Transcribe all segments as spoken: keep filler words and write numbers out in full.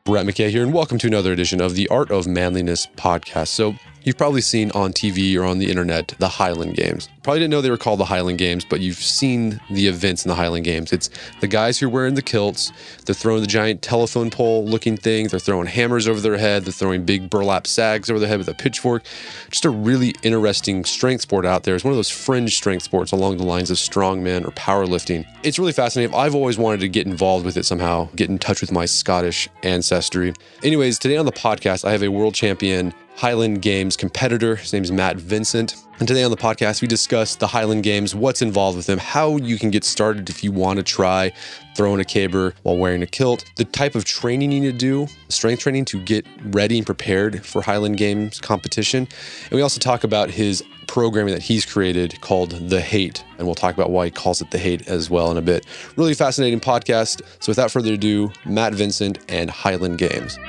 Brett McKay here, and welcome to another edition of the Art of Manliness podcast. So, you've probably seen on T V or on the internet the Highland Games. Probably didn't know they were called the Highland Games, but you've seen the events in the Highland Games. It's the guys who are wearing the kilts, they're throwing the giant telephone pole looking thing, they're throwing hammers over their head, they're throwing big burlap sags over their head with a pitchfork. Just a really interesting strength sport out there. It's one of those fringe strength sports along the lines of strongman or powerlifting. It's really fascinating. I've always wanted to get involved with it somehow, get in touch with my Scottish ancestry. Anyways, today on the podcast, I have a world champion Highland Games competitor. His name is Matt Vincent. And today on the podcast, we discuss the Highland Games, what's involved with them, how you can get started if you want to try throwing a caber while wearing a kilt, the type of training you need to do, strength training to get ready and prepared for Highland Games competition. And we also talk about his programming that he's created called The Hate. And we'll talk about why he calls it The Hate as well in a bit. Really fascinating podcast. So without further ado, Matt Vincent and Highland Games.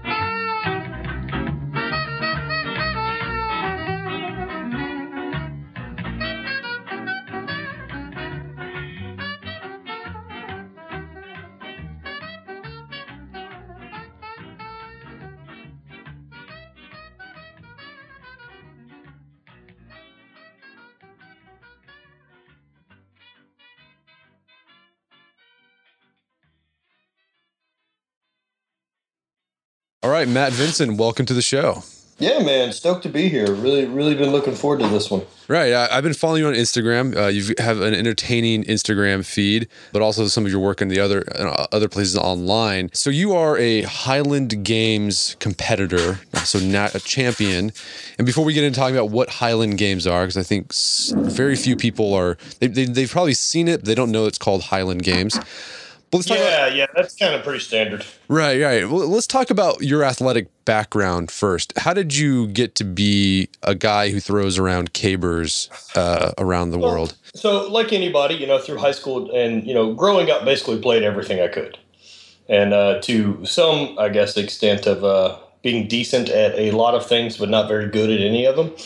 All right, Matt Vincent, welcome to the show. Yeah, man, stoked to be here. Really, really been looking forward to this one. Right, I, I've been following you on Instagram. Uh, you have an entertaining Instagram feed, but also some of your work in the other uh, other places online. So you are a Highland Games competitor, so not a champion. And before we get into talking about what Highland Games are, because I think very few people are, they, they, they've probably seen it, but they don't know it's called Highland Games. But let's talk yeah, about, yeah, that's kind of pretty standard. Right, right. Well, let's talk about your athletic background first. How did you get to be a guy who throws around cabers uh, around the well, world? So, like anybody, you know, through high school and, you know, growing up, basically played everything I could. And uh, to some, I guess, extent of uh, being decent at a lot of things, but not very good at any of them.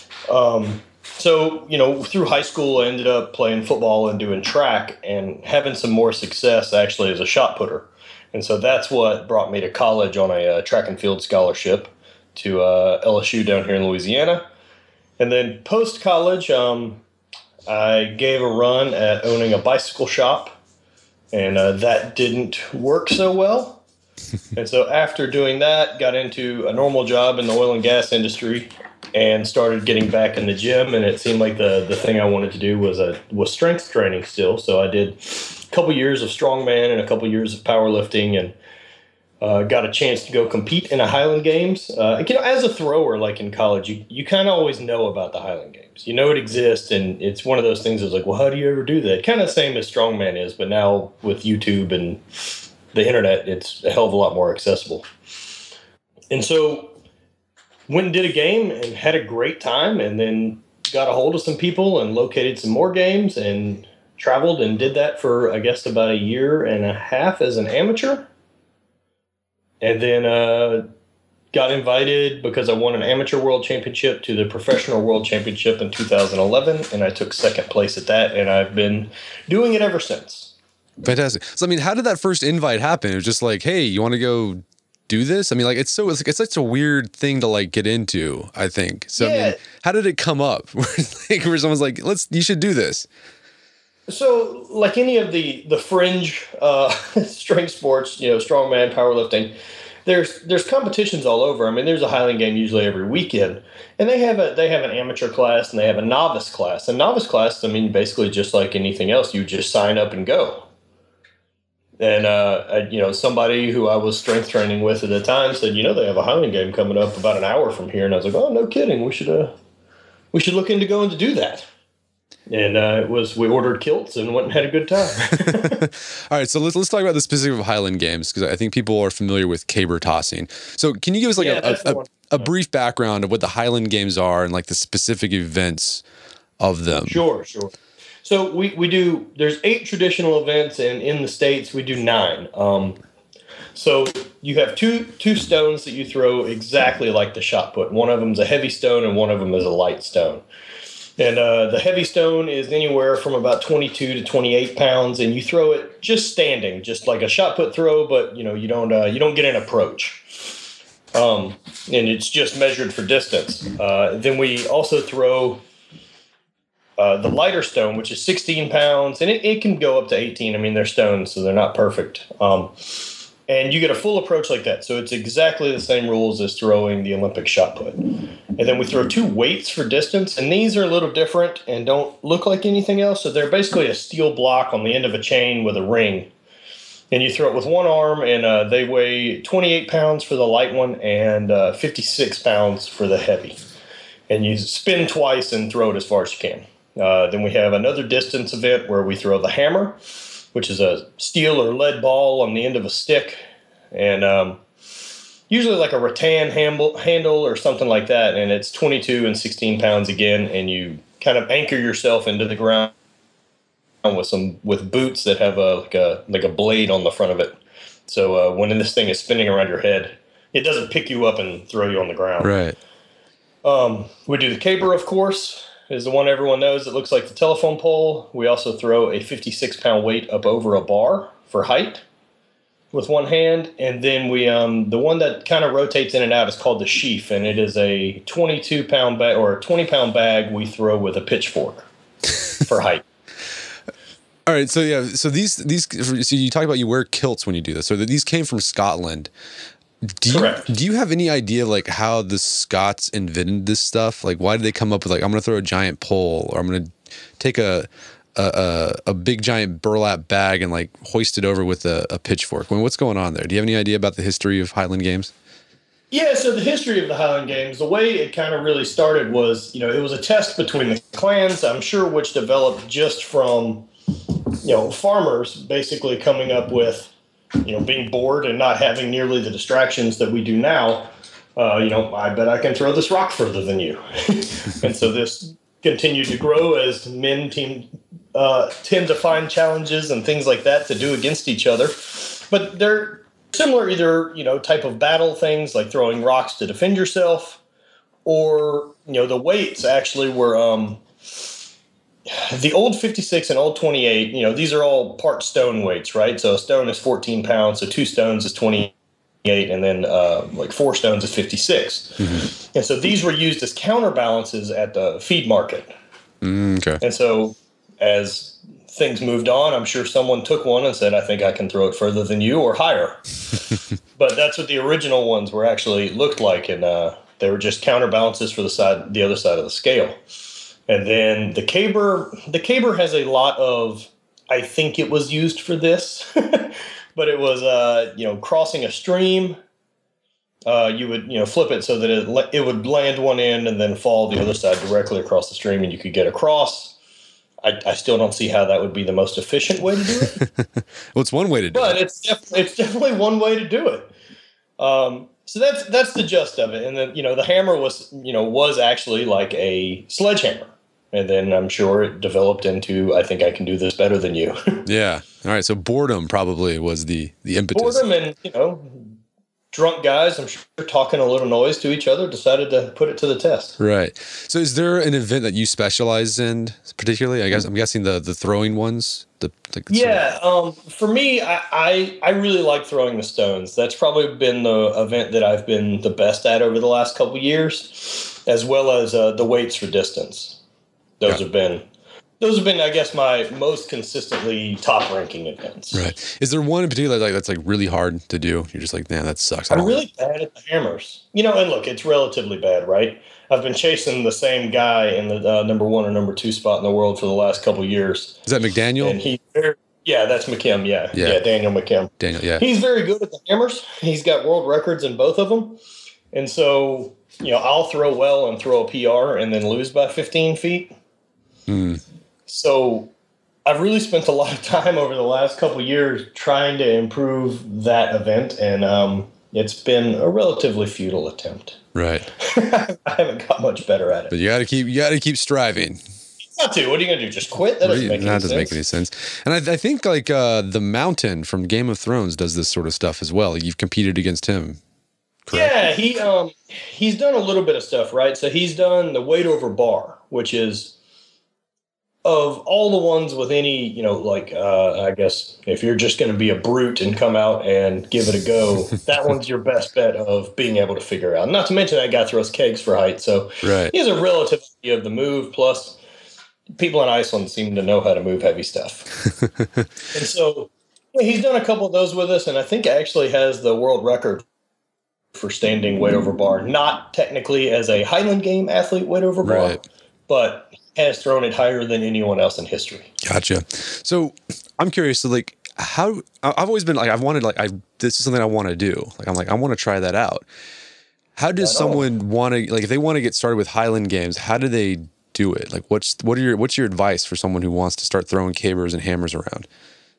Um So, you know, through high school, I ended up playing football and doing track and having some more success actually as a shot putter. And so that's what brought me to college on a uh, track and field scholarship to uh, L S U down here in Louisiana. And then post-college, um, I gave a run at owning a bicycle shop, and uh, that didn't work so well. And so after doing that, got into a normal job in the oil and gas industry and started getting back in the gym, and it seemed like the the thing I wanted to do was a was strength training still. So I did a couple years of strongman and a couple years of powerlifting, and uh, got a chance to go compete in a Highland Games. Uh, you know, as a thrower, like in college, you you kind of always know about the Highland Games. You know it exists, and it's one of those things that's like, well, how do you ever do that? Kind of the same as strongman is, but now with YouTube and the internet, it's a hell of a lot more accessible. And so went and did a game and had a great time, and then got a hold of some people and located some more games and traveled and did that for, I guess, about a year and a half as an amateur. And then uh, got invited because I won an amateur world championship to the professional world championship in two thousand eleven, and I took second place at that, and I've been doing it ever since. Fantastic. So, I mean, how did that first invite happen? It was just like, hey, you want to go do this? I mean, like, it's so, it's, it's such a weird thing to like get into, I think. So, yeah. I mean, how did it come up? like, where someone's like, let's, you should do this. So, like any of the, the fringe uh, strength sports, you know, strongman, powerlifting, there's, there's competitions all over. I mean, there's a Highland Game usually every weekend, and they have a, they have an amateur class and they have a novice class. And novice class, I mean, basically just like anything else, you just sign up and go. And, uh, I, you know, somebody who I was strength training with at the time said, you know, they have a Highland Game coming up about an hour from here. And I was like, oh, no kidding. We should, uh, we should look into going to do that. And uh, it was, we ordered kilts and went and had a good time. All right. So let's, let's talk about the specific of Highland Games, because I think people are familiar with caber tossing. So can you give us like yeah, a, a, a, a brief background of what the Highland Games are and like the specific events of them? Sure, sure. So we, we do, there's eight traditional events, and in the States we do nine. Um, so you have two two stones that you throw exactly like the shot put. One of them is a heavy stone and one of them is a light stone. And uh, the heavy stone is anywhere from about twenty-two to twenty-eight pounds, and you throw it just standing, just like a shot put throw, but you know you don't uh, you don't get an approach. Um, and it's just measured for distance. Uh, then we also throw uh, the lighter stone, which is sixteen pounds, and it, it can go up to eighteen. I mean, they're stones, so they're not perfect. Um, and you get a full approach like that. So it's exactly the same rules as throwing the Olympic shot put. And then we throw two weights for distance, and these are a little different and don't look like anything else. So they're basically a steel block on the end of a chain with a ring. And you throw it with one arm, and uh, they weigh twenty-eight pounds for the light one and uh, fifty-six pounds for the heavy. And you spin twice and throw it as far as you can. Uh, then we have another distance event where we throw the hammer, which is a steel or lead ball on the end of a stick. And um, usually like a rattan handle, handle or something like that. And it's twenty-two and sixteen pounds again. And you kind of anchor yourself into the ground with some with boots that have a like a like a blade on the front of it. So uh, when this thing is spinning around your head, it doesn't pick you up and throw you on the ground. Right. Um, we do the caber, of course, is the one everyone knows. It looks like the telephone pole. We also throw a fifty-six pound weight up over a bar for height with one hand. And then we, um, the one that kind of rotates in and out is called the sheaf. And it is a twenty-two pound bag or a twenty pound bag we throw with a pitchfork for height. All right, so yeah, so these these so you talk about you wear kilts when you do this. So these came from Scotland. Do you, Correct. Do you have any idea like how the Scots invented this stuff? Like, why did they come up with like I'm going to throw a giant pole, or I'm going to take a, a a big giant burlap bag and like hoist it over with a, a pitchfork? I mean, what's going on there? Do you have any idea about the history of Highland Games? Yeah, so the history of the Highland Games, the way it kind of really started was, you know, it was a test between the clans, I'm sure, which developed just from, you know, farmers basically coming up with, you know, being bored and not having nearly the distractions that we do now. Uh, you know, I bet I can throw this rock further than you. And so this continued to grow as men team, uh, tend to find challenges and things like that to do against each other. But they're similar either, you know, type of battle things like throwing rocks to defend yourself, or, you know, the weights actually were um, the old fifty-six and old twenty-eight, you know, these are all part stone weights, right? So a stone is fourteen pounds, so two stones is twenty-eight, and then uh, like four stones is fifty-six. Mm-hmm. And so these were used as counterbalances at the feed market. Mm, okay. And so as things moved on, I'm sure someone took one and said, I think I can throw it further than you or higher. But that's what the original ones were actually looked like. And uh, they were just counterbalances for the side, the other side of the scale. And then the caber, the caber has a lot of, I think it was used for this, but it was, uh, you know, crossing a stream. Uh, you would, you know, flip it so that it, it would land one end and then fall the other side directly across the stream, and you could get across. I, I still don't see how that would be the most efficient way to do it. Well, it's one way to do but it. But it's, def- it's definitely one way to do it. Um, so that's that's the gist of it. And then, you know, the hammer was, you know, was actually like a sledgehammer. And then I'm sure it developed into, I think I can do this better than you. Yeah. All right. So boredom probably was the, the impetus. Boredom and, you know, drunk guys, I'm sure, talking a little noise to each other, decided to put it to the test. Right. So is there an event that you specialize in particularly? I guess I'm guessing the, the throwing ones. The, like the yeah. Um, for me, I, I, I really like throwing the stones. That's probably been the event that I've been the best at over the last couple of years, as well as uh, the weights for distance. Those yeah. have been, those have been, I guess, my most consistently top ranking events. Right. Is there one in particular like that's like really hard to do? You're just like, man, that sucks. I'm really bad at the hammers. You know, and look, it's relatively bad, right? I've been chasing the same guy in the uh, number one or number two spot in the world for the last couple of years. Is that McDaniel? And he, yeah, that's McKim. Yeah. yeah, yeah, Daniel McKim. Daniel, yeah. He's very good at the hammers. He's got world records in both of them, and so you know, I'll throw well and throw a P R and then lose by fifteen feet. Mm. So I've really spent a lot of time over the last couple of years trying to improve that event, and um, it's been a relatively futile attempt. Right. I haven't got much better at it. But you got to keep you got to keep striving. Not to. What are you going to do? Just quit? That doesn't make any that sense. doesn't make any sense. And I, I think like uh, the Mountain from Game of Thrones does this sort of stuff as well. You've competed against him. Correct? Yeah, he um he's done a little bit of stuff, right? So he's done the weight over bar, which is of all the ones with any, you know, like, uh, I guess if you're just going to be a brute and come out and give it a go, that one's your best bet of being able to figure out. Not to mention that guy throws kegs for height. So right. he has a relative idea of the move. Plus, people in Iceland seem to know how to move heavy stuff. And so yeah, he's done a couple of those with us. And I think actually has the world record for standing weight over bar. Not technically as a Highland game athlete weight over bar, right. but has thrown it higher than anyone else in history. Gotcha. So I'm curious, so like how, I've always been like, I've wanted like, I, this is something I want to do. Like, I'm like, I want to try that out. How does someone want to, like, if they want to get started with Highland games, how do they do it? Like, what's, what are your, what's your advice for someone who wants to start throwing cabers and hammers around?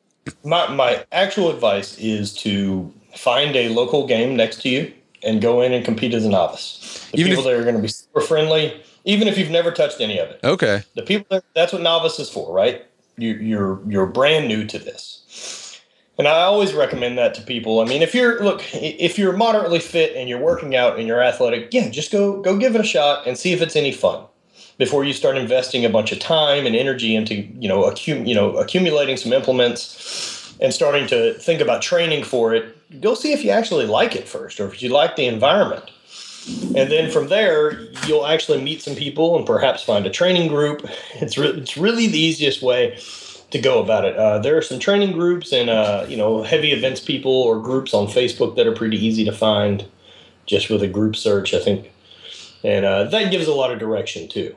My, my actual advice is to find a local game next to you and go in and compete as a novice. The Even people if, that are going to be super friendly, even if you've never touched any of it. Okay. The people that, that's what novice is for, right? You, you're you're brand new to this, and I always recommend that to people. I mean, if you're look, if you're moderately fit and you're working out and you're athletic, yeah, just go go give it a shot and see if it's any fun before you start investing a bunch of time and energy into you know accum you know accumulating some implements and starting to think about training for it. Go see if you actually like it first, or if you like the environment. And then from there, you'll actually meet some people and perhaps find a training group. It's, re- it's really the easiest way to go about it. Uh, there are some training groups and, uh, you know, heavy events people or groups on Facebook that are pretty easy to find just with a group search, I think. And uh, that gives a lot of direction, too.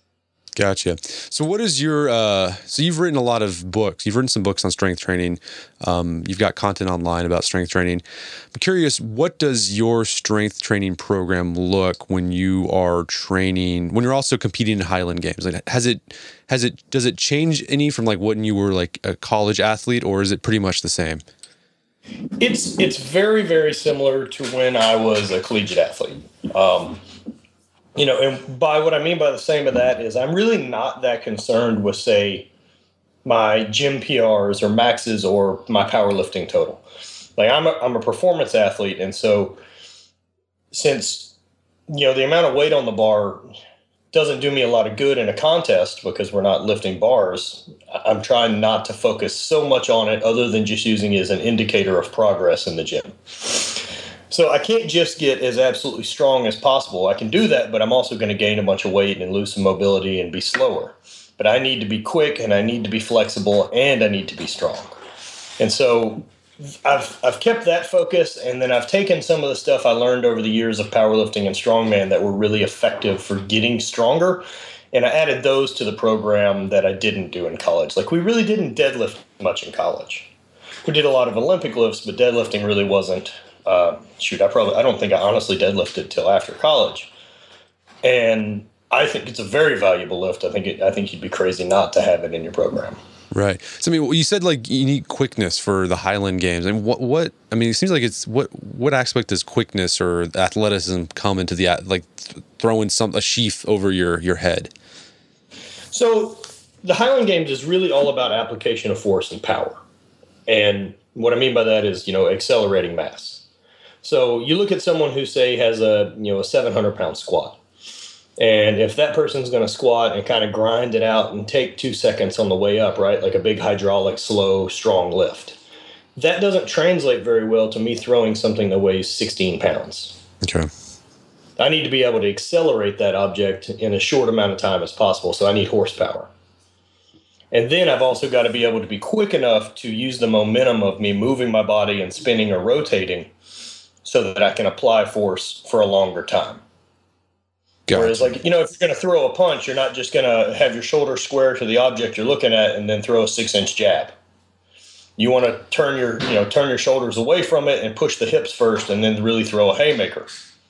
Gotcha. So what is your, uh, so you've written a lot of books. You've written some books on strength training. Um, you've got content online about strength training. I'm curious, what does your strength training program look when you are training, when you're also competing in Highland games? Like, has it, has it, does it change any from like when you were like a college athlete, or is it pretty much the same? It's, it's very, very similar to when I was a collegiate athlete. Um, You know, and by what I mean by the same of that is I'm really not that concerned with, say, my gym P Rs or maxes or my powerlifting total. Like I'm a, I'm a performance athlete. And so since, you know, the amount of weight on the bar doesn't do me a lot of good in a contest because we're not lifting bars, I'm trying not to focus so much on it other than just using it as an indicator of progress in the gym. So I can't just get as absolutely strong as possible. I can do that, but I'm also going to gain a bunch of weight and lose some mobility and be slower. But I need to be quick and I need to be flexible and I need to be strong. And so I've I've kept that focus, and then I've taken some of the stuff I learned over the years of powerlifting and strongman that were really effective for getting stronger, and I added those to the program that I didn't do in college. Like we really didn't deadlift much in college. We did a lot of Olympic lifts, but deadlifting really wasn't. Uh, shoot, I probably I don't think I honestly deadlifted till after college, and I think it's a very valuable lift. I think it, I think you'd be crazy not to have it in your program. Right. So I mean, you said like you need quickness for the Highland games, and what what I mean, it seems like it's what what aspect does quickness or athleticism come into the like throwing some a sheath over your your head? So the Highland games is really all about application of force and power, and what I mean by that is you know accelerating mass. So you look at someone who, say, has a you know a seven hundred pound squat, and if that person's going to squat and kind of grind it out and take two seconds on the way up, right, like a big hydraulic, slow, strong lift, that doesn't translate very well to me throwing something that weighs sixteen pounds. Okay. I need to be able to accelerate that object in as short amount of time as possible, so I need horsepower. And then I've also got to be able to be quick enough to use the momentum of me moving my body and spinning or rotating so that I can apply force for a longer time. Gotcha. Whereas, like, you know, if you're going to throw a punch, you're not just going to have your shoulder square to the object you're looking at and then throw a six-inch jab. You want to turn your, you know, turn your shoulders away from it and push the hips first and then really throw a haymaker.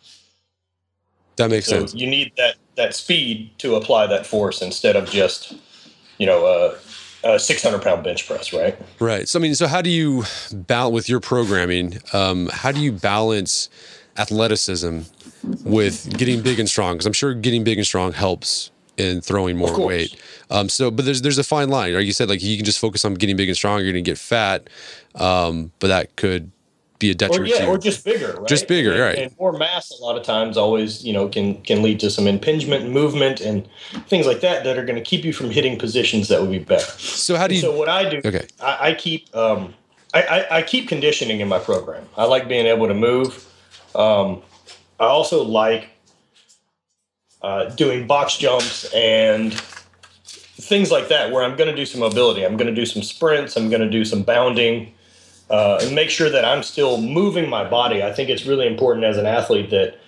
That makes so sense. You need that, that speed to apply that force instead of just, you know, uh, a six hundred pound bench press, right? Right. So, I mean, so how do you balance with your programming? Um, how do you balance athleticism with getting big and strong? Because I'm sure getting big and strong helps in throwing more weight. Um, so, but there's there's a fine line. Like you said, like you can just focus on getting big and strong, you're going to get fat, um, but that could be a or detriment yeah, to you. or just bigger, right? Just bigger, and, right. And more mass a lot of times always, you know, can can lead to some impingement and movement and things like that that are going to keep you from hitting positions that would be better. So how do you? And so what I do, Okay. I, I keep um, I, I, I keep conditioning in my program. I like being able to move. Um, I also like uh, doing box jumps and things like that, where I'm going to do some mobility. I'm going to do some sprints. I'm going to do some bounding. Uh, and make sure that I'm still moving my body. I think it's really important as an athlete that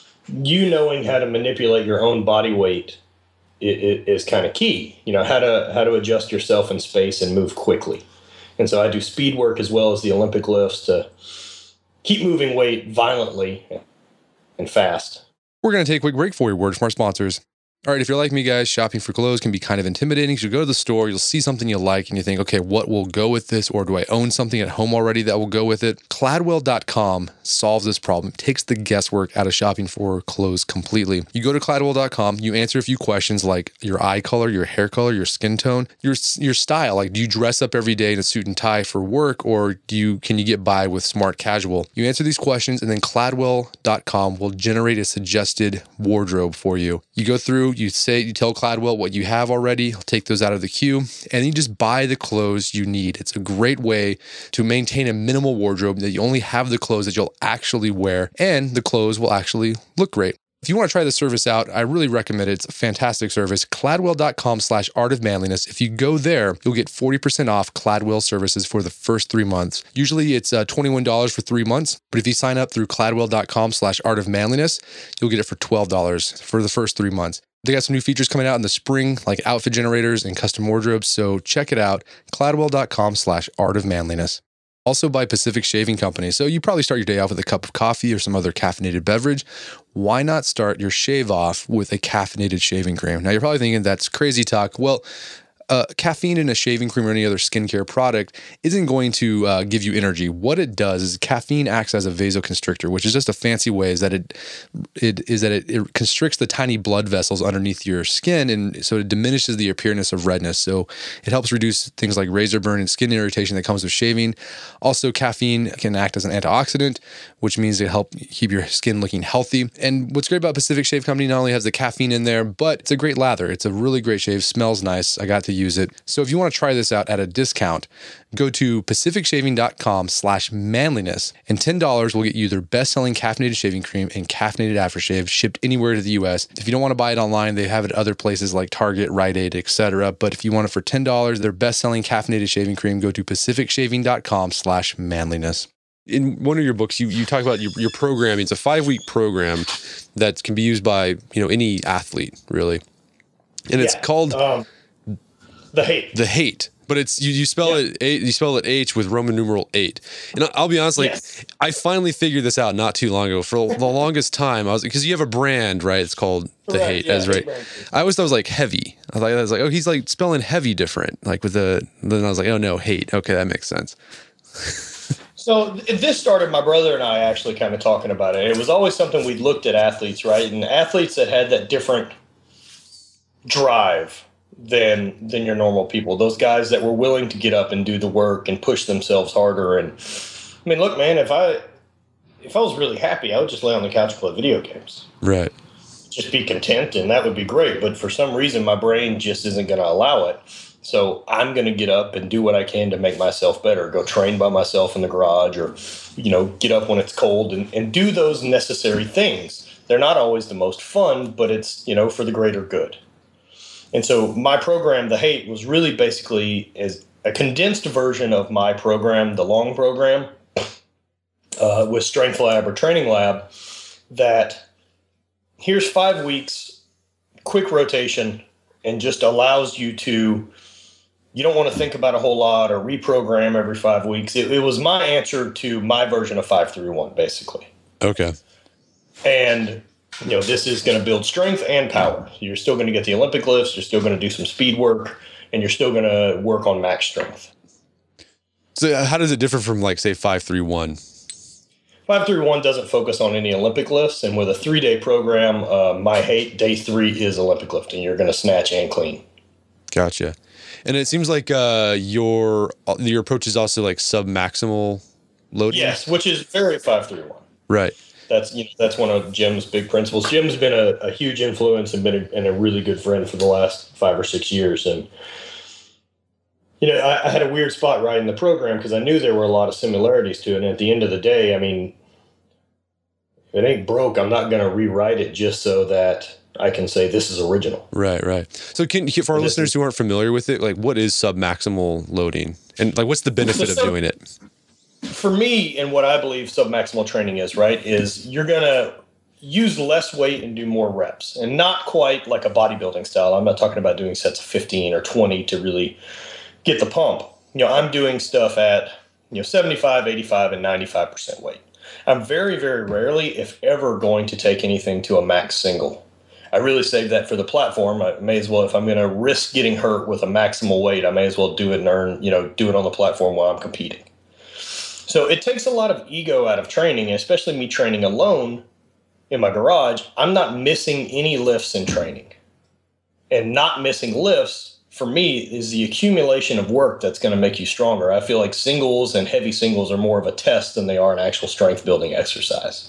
you knowing how to manipulate your own body weight is, is kind of key. You know, how to how to adjust yourself in space and move quickly. And so I do speed work as well as the Olympic lifts to keep moving weight violently and fast. We're going to take a quick break for a word from our sponsors. All right, if you're like me, guys, shopping for clothes can be kind of intimidating. So you go to the store, you'll see something you like, and you think, okay, what will go with this? Or do I own something at home already that will go with it? Cladwell dot com solves this problem. It takes the guesswork out of shopping for clothes completely. You go to Cladwell dot com, you answer a few questions like your eye color, your hair color, your skin tone, your your style. Like, do you dress up every day in a suit and tie for work, or do you can you get by with smart casual? You answer these questions, and then Cladwell dot com will generate a suggested wardrobe for you. You go through, you say, you tell Cladwell what you have already, he'll take those out of the queue, and you just buy the clothes you need. It's a great way to maintain a minimal wardrobe that you only have the clothes that you'll actually wear, and the clothes will actually look great. If you want to try this service out, I really recommend it. It's a fantastic service. Cladwell dot com slash art of manliness. If you go there, you'll get forty percent off Cladwell services for the first three months. Usually it's uh, twenty-one dollars for three months, but if you sign up through Cladwell dot com slash art of manliness, you'll get it for twelve dollars for the first three months. They got some new features coming out in the spring, like outfit generators and custom wardrobes, so check it out, Cladwell dot com slash art of manliness. Also by Pacific Shaving Company. So you probably start your day off with a cup of coffee or some other caffeinated beverage. Why not start your shave off with a caffeinated shaving cream? Now you're probably thinking that's crazy talk. Well, Uh, caffeine in a shaving cream or any other skincare product isn't going to uh, give you energy. What it does is caffeine acts as a vasoconstrictor, which is just a fancy way is that it, it is that it, it constricts the tiny blood vessels underneath your skin, and so it diminishes the appearance of redness. So it helps reduce things like razor burn and skin irritation that comes with shaving. Also, caffeine can act as an antioxidant, which means it helps keep your skin looking healthy. And what's great about Pacific Shave Company, not only has the caffeine in there, but it's a great lather. It's a really great shave, smells nice. I got to use it. So if you want to try this out at a discount, go to pacific shaving dot com slash manliness, and ten dollars will get you their best-selling caffeinated shaving cream and caffeinated aftershave shipped anywhere to the U S. If you don't want to buy it online, they have it at other places like Target, Rite Aid, et cetera. But if you want it for ten dollars, their best-selling caffeinated shaving cream, go to pacific shaving dot com slash manliness. In one of your books, you, you talk about your, your programming. It's a five-week program that can be used by, you know, any athlete, really. And it's Yeah. called Um, the hate. The Hate. But it's you, you spell Yeah. it eight, you spell it H with Roman numeral eight. And I'll be honest, like Yes. I finally figured this out not too long ago. For the longest time, I was because you have a brand, right? It's called The Correct, Hate. yeah, As right. Hate brand. I always thought it was like heavy. I thought I was like, oh, he's like spelling heavy different, like with the. Then I was like, oh no, hate. Okay, that makes sense. So th- this started my brother and I actually kind of talking about it. It was always something we'd looked at athletes, right? And athletes that had that different drive than than your normal people. Those guys that were willing to get up and do the work and push themselves harder. And I mean, look, man, if I if I was really happy, I would just lay on the couch and play video games. Right. Just be content, and that would be great. But for some reason, my brain just isn't going to allow it. So I'm going to get up and do what I can to make myself better. Go train by myself in the garage, or, you know, get up when it's cold and, and do those necessary things. They're not always the most fun, but it's, you know, for the greater good. And so my program, The Hate, was really basically as a condensed version of my program, the long program, uh, with Strength Lab or Training Lab, that here's five weeks, quick rotation, and just allows you to, you don't want to think about a whole lot or reprogram every five weeks. It, it was my answer to my version of five three one, basically. Okay. And, you know, this is going to build strength and power. You're still going to get the Olympic lifts. You're still going to do some speed work, and you're still going to work on max strength. So how does it differ from, like, say, five three one? five three one doesn't focus on any Olympic lifts, and with a three-day program, uh, my Hate, day three is Olympic lifting. You're going to snatch and clean. Gotcha. And it seems like uh, your your approach is also like sub-maximal loading? Yes, which is very five three one. Right. That's you know that's one of Jim's big principles. Jim's been a, a huge influence and been a, and a really good friend for the last five or six years. And you know, I, I had a weird spot writing the program because I knew there were a lot of similarities to it. And at the end of the day, I mean, if it ain't broke, I'm not going to rewrite it just so that I can say this is original. Right, right. So can for our This listeners is- who aren't familiar with it, like what is submaximal loading? And like what's the benefit of sub- doing it? For me, and what I believe submaximal training is, right, is you're going to use less weight and do more reps. And not quite like a bodybuilding style. I'm not talking about doing sets of fifteen or twenty to really get the pump. You know, I'm doing stuff at, you know, seventy-five, eighty-five, and ninety-five percent weight. I'm very, very rarely, if ever, going to take anything to a max single. I really save that for the platform. I may as well, if I'm going to risk getting hurt with a maximal weight, I may as well do it and earn, you know, do it on the platform while I'm competing. So it takes a lot of ego out of training, especially me training alone in my garage. I'm not missing any lifts in training. And not missing lifts, for me, is the accumulation of work that's going to make you stronger. I feel like singles and heavy singles are more of a test than they are an actual strength building exercise.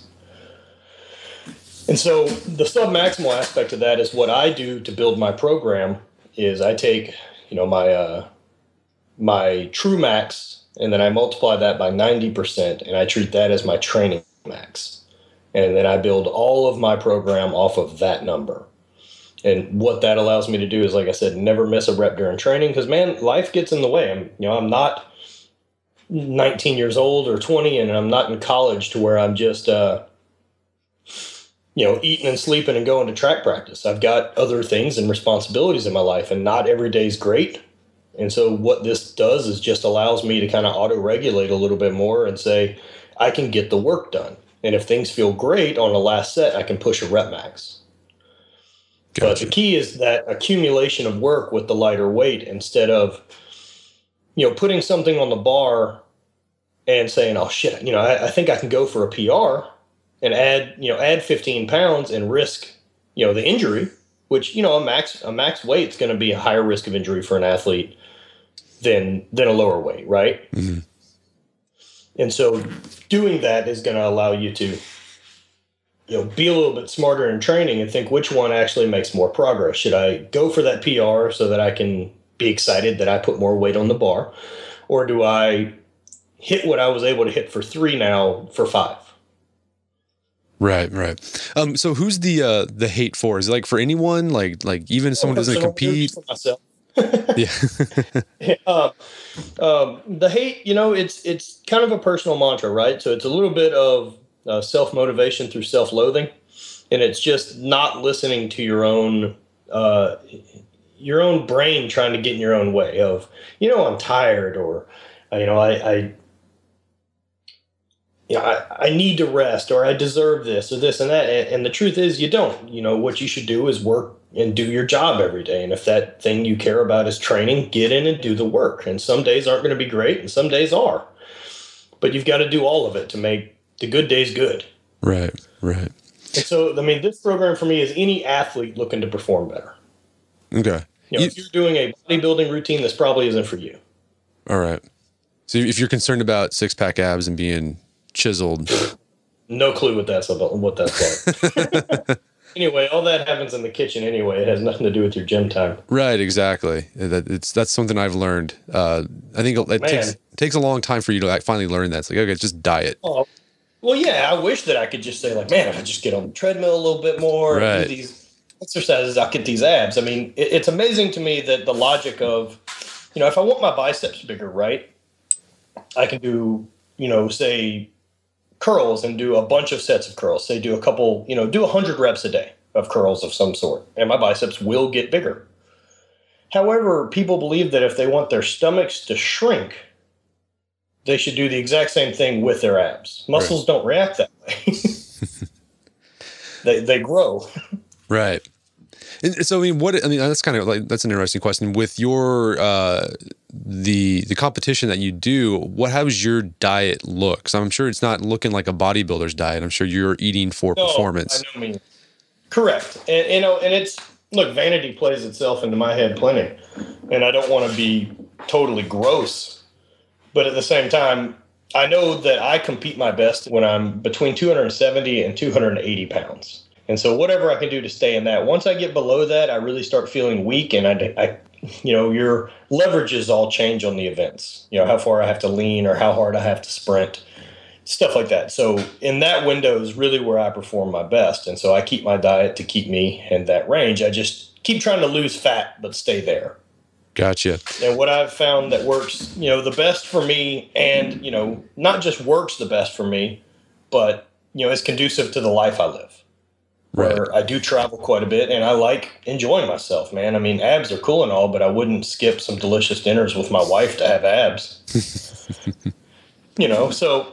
And so the submaximal aspect of that is what I do to build my program is I take, you know, my uh, my true max, and then I multiply that by ninety percent, and I treat that as my training max. And then I build all of my program off of that number. And what that allows me to do is, like I said, never miss a rep during training because, man, life gets in the way. I'm, you know, I'm not nineteen years old or twenty, and I'm not in college to where I'm just, uh, you know, eating and sleeping and going to track practice. I've got other things and responsibilities in my life, and not every day is great. And so what this does is just allows me to kind of auto-regulate a little bit more and say, I can get the work done. And if things feel great on the last set, I can push a rep max. Gotcha. But the key is that accumulation of work with the lighter weight instead of, you know, putting something on the bar and saying, oh, shit, you know, I, I think I can go for a P R and add, you know, add fifteen pounds and risk, you know, the injury, which, you know, a max a max weight is going to be a higher risk of injury for an athlete than than a lower weight, right? Mm-hmm. And so doing that is going to allow you to, you know, be a little bit smarter in training and think which one actually makes more progress. Should I go for that P R so that I can be excited that I put more weight on the bar? Or do I hit what I was able to hit for three now for five? Right, right. Um, so who's the uh, the hate for? Is it like for anyone? Like like even if someone doesn't Personal compete? For myself. Yeah. um, um, the hate, you know, it's it's kind of a personal mantra, right? So it's a little bit of uh, self-motivation through self-loathing, and it's just not listening to your own uh, your own brain trying to get in your own way of, you know, I'm tired, or uh, you know, I, I you know, I, I need to rest, or I deserve this or this and that. And, and the truth is you don't. You know, what you should do is work and do your job every day. And if that thing you care about is training, get in and do the work. And some days aren't going to be great and some days are. But you've got to do all of it to make the good days good. Right, right. And so, I mean, this program for me is any athlete looking to perform better. Okay. You know, You- if you're doing a bodybuilding routine, this probably isn't for you. All right. So if you're concerned about six pack abs and being chiseled, No clue what that's about, what that's like. Anyway, all that happens in the kitchen anyway. It has nothing to do with your gym time. right? Exactly. That it's that's something I've learned. Uh, I think it, Man. takes it takes a long time for you to like finally learn that. It's like okay, it's just diet. Oh, well, yeah, I wish that I could just say, like, man, if I just get on the treadmill a little bit more and Right. do these exercises, I'll get these abs. I mean, it, it's amazing to me that the logic of, you know, if I want my biceps bigger, right, I can do, you know, say curls and do a bunch of sets of curls. Say do a couple, you know, do one hundred reps a day of curls of some sort, and my biceps will get bigger. However, people believe that if they want their stomachs to shrink, they should do the exact same thing with their abs. Muscles Right. don't react that way. they they grow. Right. And so I mean, what I mean that's kind of like that's an interesting question. With your uh, the the competition that you do, what how does your diet look? So I'm sure it's not looking like a bodybuilder's diet. I'm sure you're eating for No, performance. I know mean. Correct. And you know, and it's look, vanity plays itself into my head plenty. And I don't want to be totally gross. But at the same time, I know that I compete my best when I'm between two hundred seventy and two hundred eighty pounds. And so whatever I can do to stay in that, once I get below that, I really start feeling weak, and I, I you know, your leverages all change on the events, you know, how far I have to lean or how hard I have to sprint, stuff like that. So in that window is really where I perform my best. And so I keep my diet to keep me in that range. I just keep trying to lose fat, but stay there. Gotcha. And what I've found that works, you know, the best for me, and, you know, not just works the best for me, but, you know, is conducive to the life I live. Where Right. I do travel quite a bit, and I like enjoying myself, man. I mean, abs are cool and all, but I wouldn't skip some delicious dinners with my wife to have abs. You know, so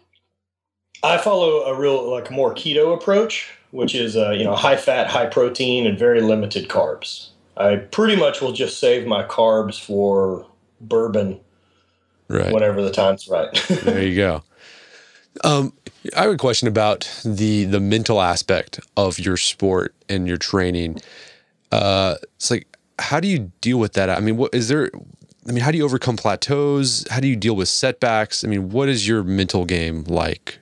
I follow a real, like, more keto approach, which is, uh, you know, high fat, high protein, and very limited carbs. I pretty much will just save my carbs for bourbon, Right. whenever the time's right. There you go. Um, I have a question about the the mental aspect of your sport and your training. Uh, it's like, how do you deal with that? I mean, what is there? I mean, how do you overcome plateaus? How do you deal with setbacks? I mean, what is your mental game like?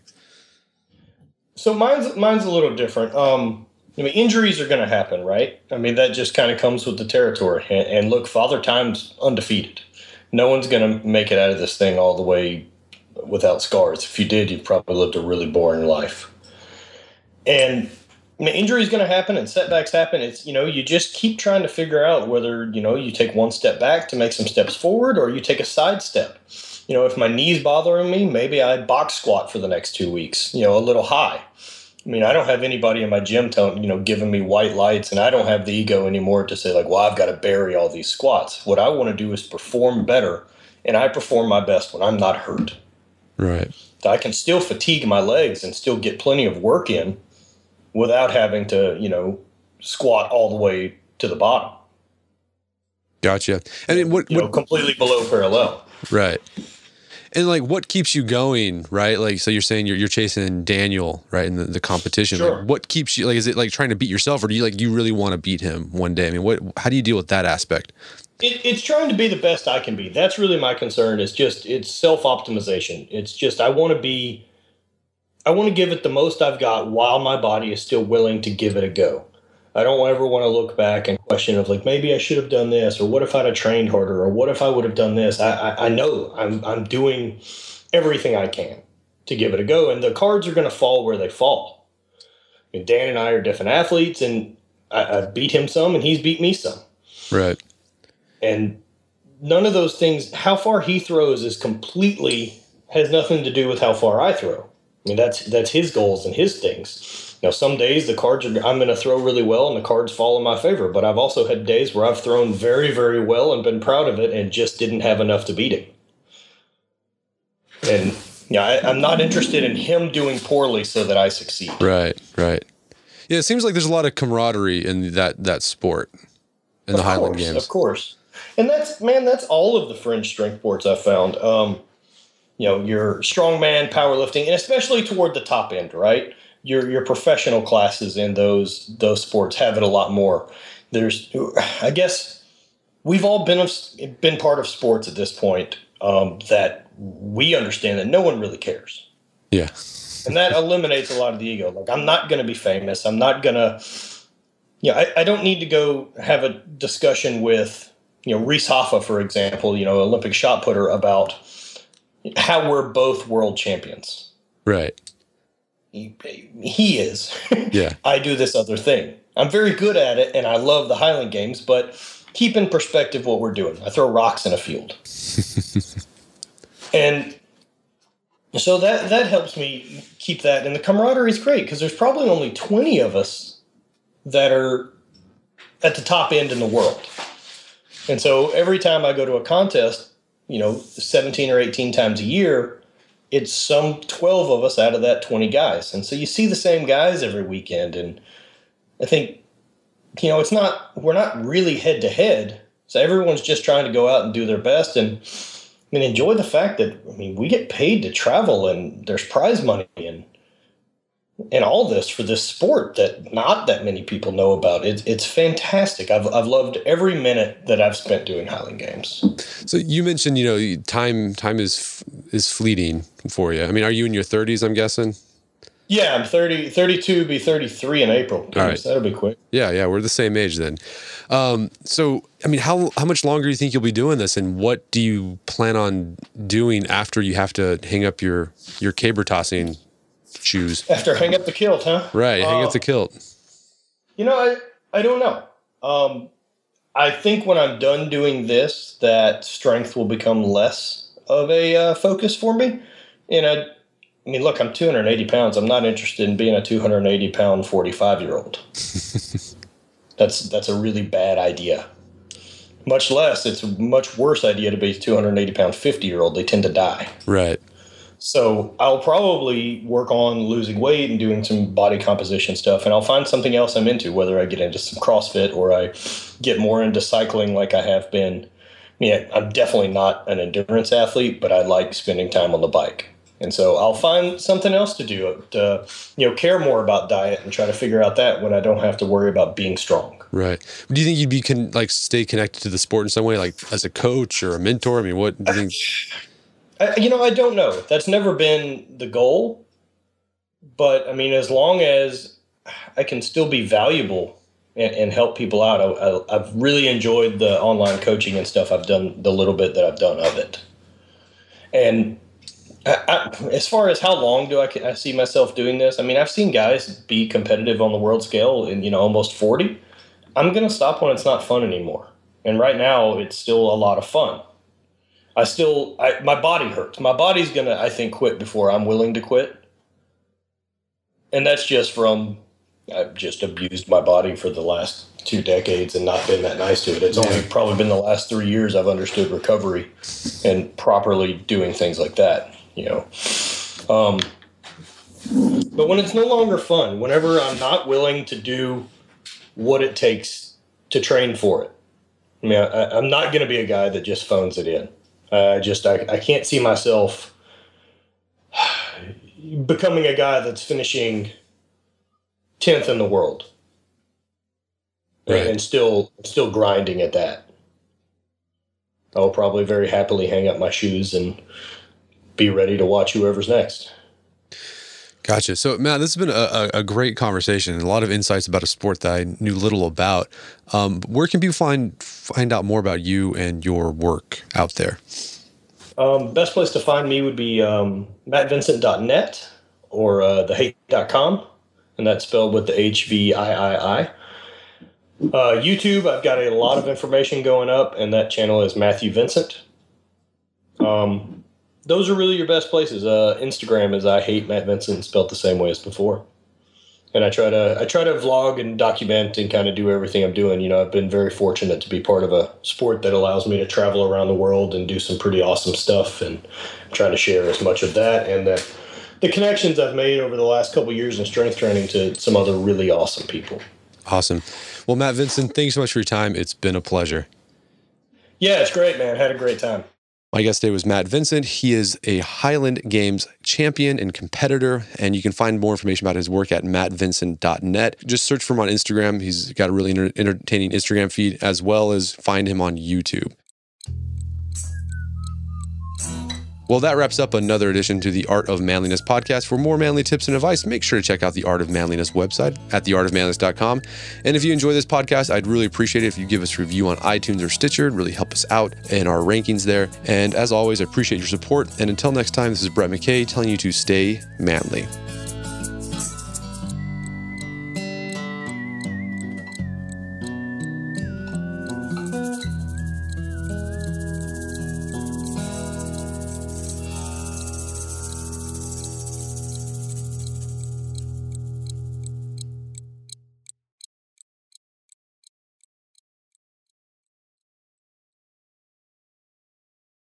So mine's mine's a little different. Um, I mean, injuries are going to happen, right? I mean, that just kind of comes with the territory. And, and look, Father Time's undefeated. No one's going to make it out of this thing all the way without scars. If you did, you've probably lived a really boring life. And I mean, injury is going to happen and setbacks happen. It's, you know, you just keep trying to figure out whether, you know, you take one step back to make some steps forward, or you take a side step. You know, if my knee's bothering me, maybe I box squat for the next two weeks, you know, a little high. I mean, I don't have anybody in my gym telling, you know, giving me white lights, and I don't have the ego anymore to say, like, well, I've got to bury all these squats. What I want to do is perform better, and I perform my best when I'm not hurt. Right. I can still fatigue my legs and still get plenty of work in without having to, you know, squat all the way to the bottom. Gotcha. And then what, you know, what completely below parallel. Right. And like, what keeps you going, right? Like, so you're saying you're you're chasing Daniel, right, in the, the competition. Sure. Like, what keeps you? Like, is it like trying to beat yourself, or do you like you really want to beat him one day? I mean, what? How do you deal with that aspect? It, it's trying to be the best I can be. That's really my concern. It's just it's self optimization. It's just I want to be, I want to give it the most I've got while my body is still willing to give it a go. I don't ever want to look back and question of like, maybe I should have done this, or what if I'd have trained harder, or what if I would have done this. I, I, I know I'm I'm doing everything I can to give it a go, and the cards are going to fall where they fall. I mean, Dan and I are different athletes, and I, I beat him some, and he's beat me some. Right. And none of those things, how far he throws is completely, has nothing to do with how far I throw. I mean, that's that's his goals and his things. Now, some days the cards are, I'm going to throw really well and the cards fall in my favor. But I've also had days where I've thrown very, very well and been proud of it and just didn't have enough to beat him. And yeah, I, I'm not interested in him doing poorly so that I succeed. Right. Right. Yeah, it seems like there's a lot of camaraderie in that that sport, in Of the Highland course, Games. Of course. And that's, man, that's all of the fringe strength sports I've found. Um, you know, your strongman, powerlifting, and especially toward the top end, right? Your your professional classes in those those sports have it a lot more. There's, I guess, we've all been been part of sports at this point um, that we understand that no one really cares. Yeah. And that eliminates a lot of the ego. Like, I'm not going to be famous. I'm not going to, you know, I, I don't need to go have a discussion with, you know, Reese Hoffa, for example, you know, Olympic shot putter, about how we're both world champions. Right. He, he is. Yeah. I do this other thing. I'm very good at it, and I love the Highland Games, but keep in perspective what we're doing. I throw rocks in a field. And so that, that helps me keep that. And the camaraderie is great because there's probably only twenty of us that are at the top end in the world. And so every time I go to a contest, you know, seventeen or eighteen times a year, it's some twelve of us out of that twenty guys. And so you see the same guys every weekend. And I think, you know, it's not, we're not really head to head. So everyone's just trying to go out and do their best. And I mean, enjoy the fact that, I mean, we get paid to travel, and there's prize money and and all this for this sport that not that many people know about. It's it's fantastic. I've I've loved every minute that I've spent doing Highland Games. So you mentioned, you know, time time is is fleeting for you. I mean, are you in your thirties, I'm guessing? Yeah, I'm thirty, thirty-two, be thirty-three in April. All right. That'll be quick. Yeah, yeah, we're the same age then. Um, so, I mean, how how much longer do you think you'll be doing this, and what do you plan on doing after you have to hang up your your caber tossing shoes? After hang up the kilt, huh? Right, hang uh, up the kilt. You know, I I don't know. Um, I think when I'm done doing this, that strength will become less of a uh, focus for me, and I. I mean, look, I'm two hundred eighty pounds. I'm not interested in being a two hundred eighty pound forty-five year old. That's that's a really bad idea. Much less, it's a much worse idea to be a two hundred eighty pound fifty year old. They tend to die. Right. So I'll probably work on losing weight and doing some body composition stuff, and I'll find something else I'm into, whether I get into some CrossFit or I get more into cycling like I have been. I mean, I'm definitely not an endurance athlete, but I like spending time on the bike. And so I'll find something else to do to, you know, care more about diet and try to figure out that when I don't have to worry about being strong. Right. Do you think you'd be con- like stay connected to the sport in some way, like as a coach or a mentor? I mean, what do you think? I, you know, I don't know. That's never been the goal. But I mean, as long as I can still be valuable and, and help people out, I, I, I've really enjoyed the online coaching and stuff. I've done the little bit that I've done of it. And I, I, as far as how long do I, I see myself doing this? I mean, I've seen guys be competitive on the world scale in, you know, almost forty. I'm going to stop when it's not fun anymore. And right now it's still a lot of fun. I still, I, my body hurts. My body's going to, I think, quit before I'm willing to quit. And that's just from, I've just abused my body for the last two decades and not been that nice to it. It's only probably been the last three years I've understood recovery and properly doing things like that, you know. Um, but when it's no longer fun, whenever I'm not willing to do what it takes to train for it, I mean, I, I'm not going to be a guy that just phones it in. I just, I, I can't see myself becoming a guy that's finishing tenth in the world. Right. And still still grinding at that. I'll probably very happily hang up my shoes and be ready to watch whoever's next. Gotcha. So, Matt, this has been a, a great conversation and a lot of insights about a sport that I knew little about. Um, where can people find find out more about you and your work out there? Um, best place to find me would be um, matt vincent dot net or uh, the hate dot com, and that's spelled with the H V I I I. Uh, YouTube, I've got a lot of information going up, and that channel is Matthew Vincent. Um, those are really your best places. Uh, Instagram is I hate Matt Vincent, spelled the same way as before. And I try to I try to vlog and document and kind of do everything I'm doing. You know, I've been very fortunate to be part of a sport that allows me to travel around the world and do some pretty awesome stuff. And I'm trying to share as much of that and the the connections I've made over the last couple of years in strength training to some other really awesome people. Awesome. Well, Matt Vincent, thanks so much for your time. It's been a pleasure. Yeah, it's great, man. Had a great time. My guest today was Matt Vincent. He is a Highland Games champion and competitor, and you can find more information about his work at matt vincent dot net. Just search for him on Instagram. He's got a really enter- entertaining Instagram feed, as well as find him on YouTube. Well, that wraps up another edition to the Art of Manliness podcast. For more manly tips and advice, make sure to check out the Art of Manliness website at the art of manliness dot com. And if you enjoy this podcast, I'd really appreciate it if you give us a review on iTunes or Stitcher. It'd really help us out in our rankings there. And as always, I appreciate your support. And until next time, this is Brett McKay telling you to stay manly.